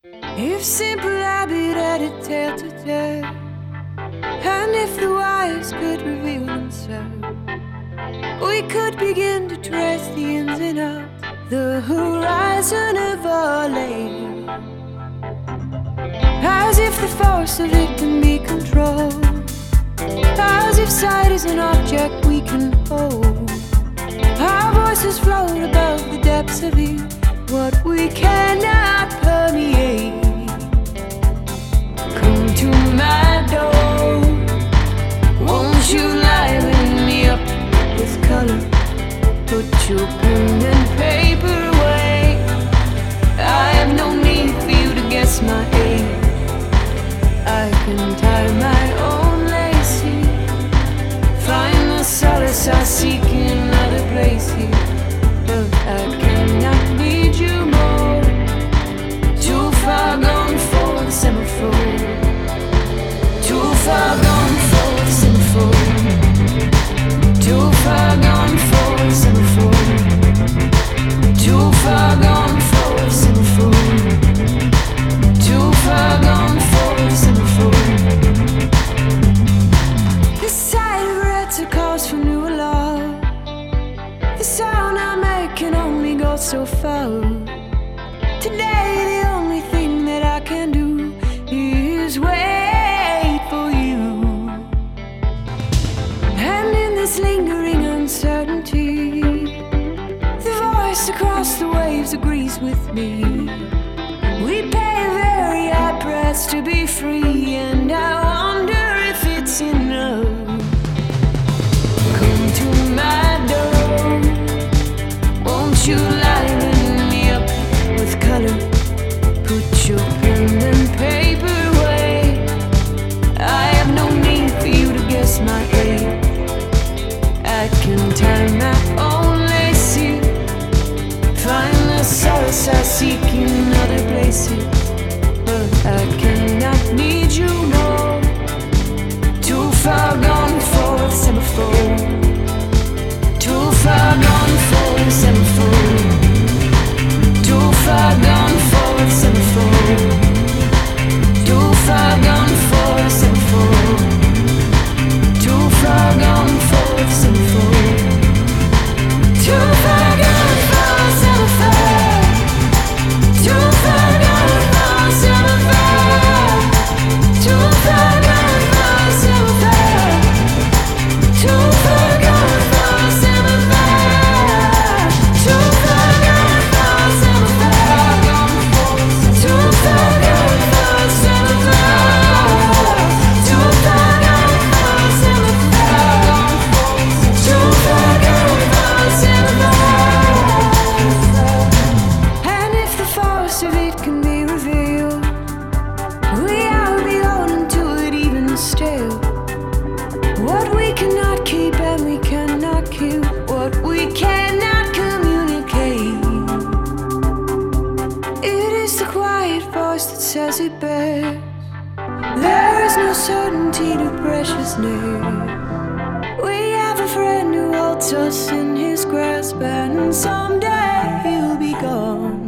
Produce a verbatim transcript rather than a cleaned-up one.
If simple habit had a tale to tell, and if the wires could reveal themselves, we could begin to trace the ins and outs, the horizon of our lane. As if the force of it can be controlled, as if sight is an object we can hold. Our voices float above the depths of you, what we cannot permeate. Come to my door, won't you liven me up with color? Put your pen and paper away. I have no need for you to guess my age. I can tie my own lace here, find the solace I seek in other places, but I cannot need you more. Too far gone for the semaphore, too far gone for the semaphore, too far gone for the semaphore, too far gone for the semaphore, too far gone for the semaphore. The sight of reds are cause for new alarm. The sound I make can only go so far. Today the only thing that I can do is wait for you. And in this lingering uncertainty, the voice across the waves agrees with me. We pay a very high price to be free, and I wonder if it's enough. Come to my door, won't you liven me up with color? Put your pen and paper away. I have no need for you to guess my age. I can tie my own lace here, find the solace I seek in other places, but I cannot need you more. Too far gone for the semaphore, too far gone for the semaphore, too far gone for the semaphore, too far gone for the semaphore, too far gone for the semaphore, too far gone for the semaphore, too far gone for the semaphore, too far gone for the semaphore, too far gone for the semaphore, too far gone for the semaphore, too far gone for the semaphore, too far gone for the semaphore, too far gone for the semaphore. And if the force of it can be revealed, we are beholden to it even still. What we cannot keep and we cannot kill, what we cannot communicate. It is the quiet voice that says it best. There is no certainty to preciousness. We have a friend who holds us in his grasp, and someday he'll be gone.